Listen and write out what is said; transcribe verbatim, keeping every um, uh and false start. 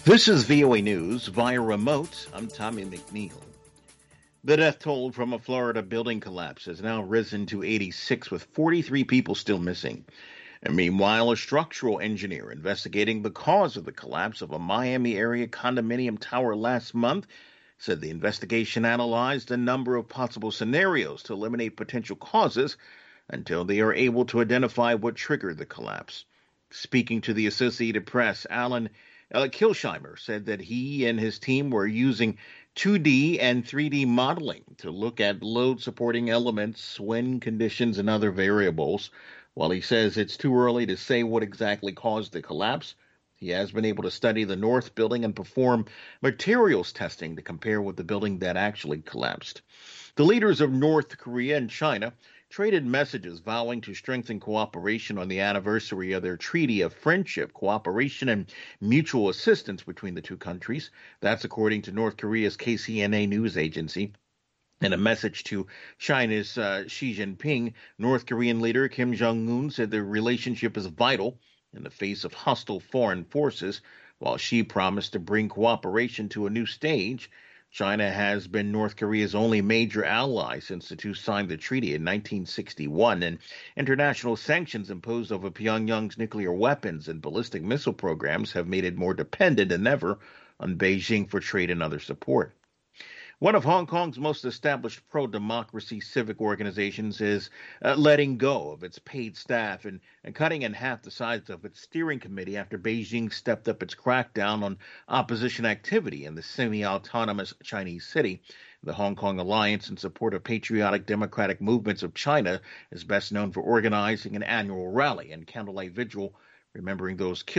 This is V O A News via remote. I'm Tommy McNeil. The death toll from a Florida building collapse has now risen to eighty-six, with forty-three people still missing. And meanwhile, a structural engineer investigating the cause of the collapse of a Miami area condominium tower last month said the investigation analyzed a number of possible scenarios to eliminate potential causes until they are able to identify what triggered the collapse. Speaking to the Associated Press, Alan uh, Kilsheimer said that he and his team were using two D and three D modeling to look at load-supporting elements, wind conditions, and other variables. While he says it's too early to say what exactly caused the collapse, he has been able to study the North Building and perform materials testing to compare with the building that actually collapsed. The leaders of North Korea and China traded messages vowing to strengthen cooperation on the anniversary of their Treaty of Friendship, Cooperation, and Mutual Assistance between the two countries. That's according to North Korea's K C N A news agency. In a message to China's uh, Xi Jinping, North Korean leader Kim Jong-un said the relationship is vital in the face of hostile foreign forces, while Xi promised to bring cooperation to a new stage. China has been North Korea's only major ally since the two signed the treaty in nineteen sixty-one, and international sanctions imposed over Pyongyang's nuclear weapons and ballistic missile programs have made it more dependent than ever on Beijing for trade and other support. One of Hong Kong's most established pro-democracy civic organizations is uh, letting go of its paid staff and, and cutting in half the size of its steering committee after Beijing stepped up its crackdown on opposition activity in the semi-autonomous Chinese city. The Hong Kong Alliance in Support of Patriotic Democratic Movements of China is best known for organizing an annual rally and candlelight vigil remembering those killed